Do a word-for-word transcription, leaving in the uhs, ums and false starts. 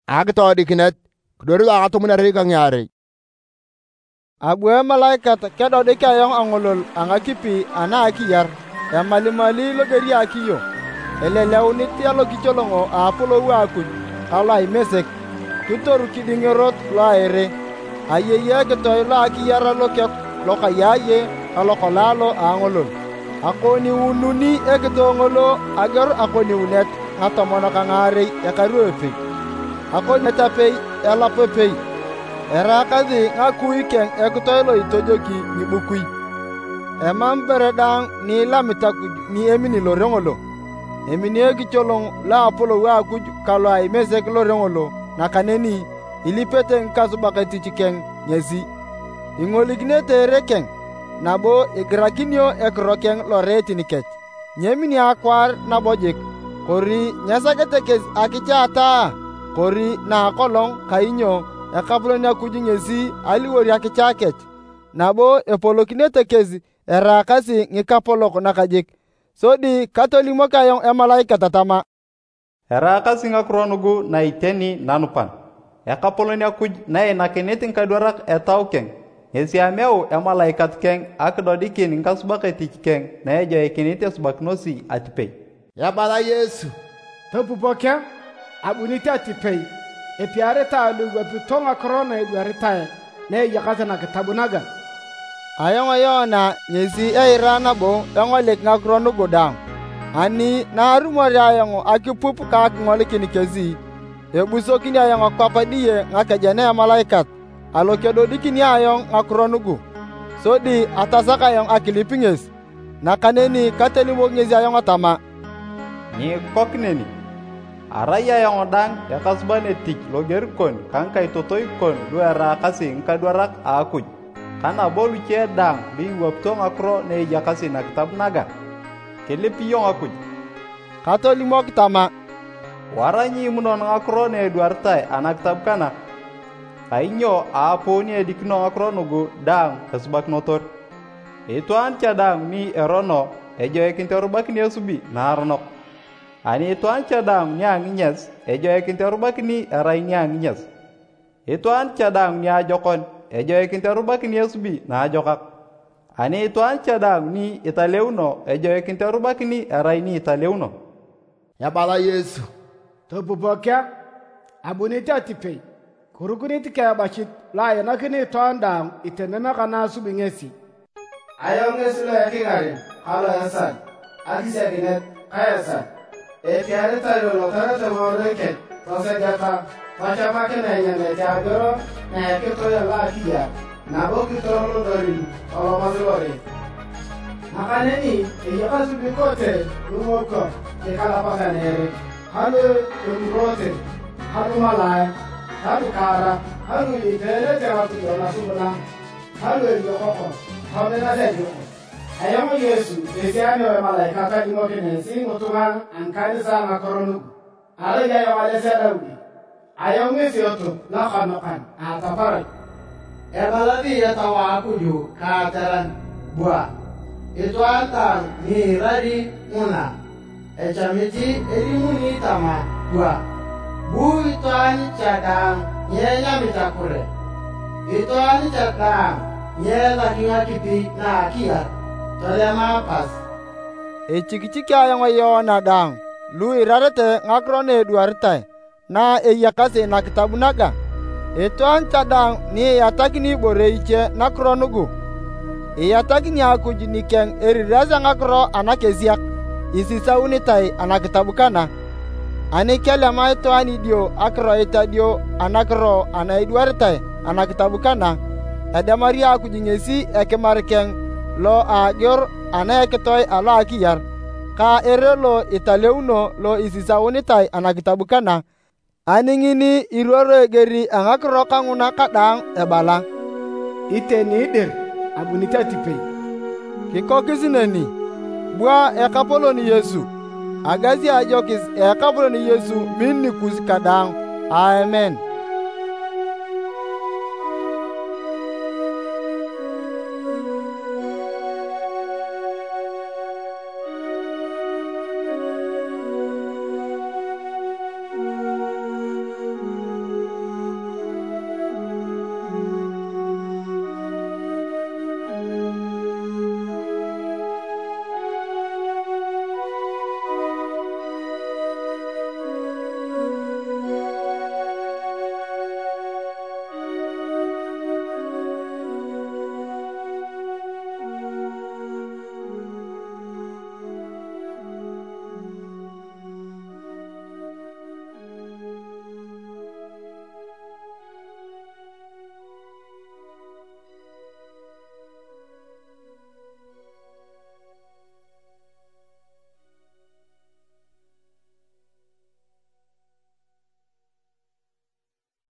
Agto dikinet kudoru atumuna riga ngare. Abwe malaikat kedo dikayong angolol angakipi ana akiyar ya malimali logeri akiyo eleleuni tialo kicholongo apolo wakuj ala imesek kitoru kidingerot lo aere ayeye ketoy lo akiyara lokek lokayaye alokolalo angolol akoni ununi ekitongolo agar akoni unet ngatomono kangare yakaruepe akoni tapei elapepei erakasi ngakui keng ekitoy lo itojoki nibukui emam beredang ni lamitakuj ni emini lo rengolo emini ekicholong la apolo wakuj kalo ay mesek lo rengolo nakaneni ilipete nkasubaketi cikeng nyesi ingolignete rekeng nabo igrakinio ekrokeng lo retinikech nyemini akwar nabojik kori nyasaketekes akichata kori na kolong kainyo ekapulon akuj ngesi aliwori akichakech nabo epolokinete kesi erakasi ngikapolok nakajik sodi katolimok ayong emalaikat tatama erakasi ngakronugu na iteni nanupan ekapolon akuj na inakinit nkadwarak etaukeng ngesi ameu emalaikat keng akdodikin nkasubaketich keng na ejo ekinit esubakinosi atipei yabala Yesu tapupokya abuniti atipei epiare ta lugwa pitonga korona edware tae na yakata na kitabunaga ayong ayona nyesi eira nabo engolek ngakrono godang ani na arumori ayong akipupu ka ngolikin kezi ebusokini ayong kwapadie ngakejene ya malaikat alokedodikini ayong ngakronugu sodi atasaka ayong akilipinges nakaneni katelimok ngesi ayong atama ni kokneni araya ayong dang yakasbanetik logerkon kangkai totoikon lu erakasi nkadwarak akuj kana bolu cie dang bi wapto ngakro ne jakasi na kitab naga kelepi yong akuj katolimok tama waranyi munon ngakro ne duartai anak kitab kana kainyo aponi edikno ngakro nugu dang kasbak notor itu anca dang mi erono ejo ekinterubak ni asubi naronok ani itu anca dang nyang nyes ejo ekinterubak ni erai nyang nyes itu anca dang nya jokon ejo ekinterubak ni asubi na jokak ani itu anca dang ni italeuno ejo ekinterubak ni erai ni italeuno yabala Yesu tapupokya abuniti atipei kurukuniti kaya bachit la yanakini toandang itenena kana subi ngesi ayong ngesi lo yakingari halo yasan akisa ginet kayasan e piare talo lo tarata moreket tose gata pachama kena nyane jagoro na yakito ya la kia na boki tolo dorin olo mazore nakaneni e yakasu bikote lumoko e kala pakanere halo lumrote halo malai halo kara halo itele jawatu yona subna halo yokoko halo na zejo ayamo Yesu desiano ya malaika kadi mo kenesi mutunga ankani sana koronu ala ya ya wale sadawi ayamo ngesi oto la khanokan atapara e baladi ya tawakuju kataran bua itu anta ni radi muna e chamiti elimuni tama bua bu itu ani cadang nyenya mitakure itu ani cadang nyela kinga kipi na kia tolema pas e chikiki ayong ayona dang lu irarete ngakrone duartai na e yakase na kitabunaga eto anca dang ni yatakini boreiche nakronugu e yatakini akujini keng eriraza ngakro anakeziak isisa unitai anakitabukana ani kelema eto ani dio akro etadio anakro anaiduartai anakitabukana edamari akujingesi ekemarkeng lo agior anayeketoy alo akiyar ka erelo italeuno lo isisa unitai anakitabukana aningini iroro egeri angakro kanguna kadang ebala iteni der abuniti atipei kikokisineni bua ekapoloni Yesu agazi ajokis ekapoloni Yesu minni kus kadang amen.